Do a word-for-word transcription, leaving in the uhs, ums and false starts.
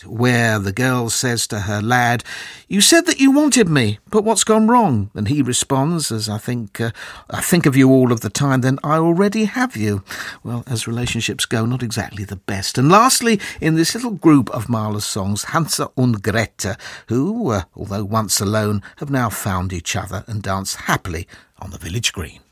where the girl says to her lad, "You said that you wanted me, but what's gone wrong?" And he responds, as I think, uh, I think of you all of the time, then I already have you. Well, as relationships go, not exactly the best. And lastly, in this little group of Mahler's songs, Hansa und Grete, who, uh, although once alone, have now found each other and dance happily on the village green.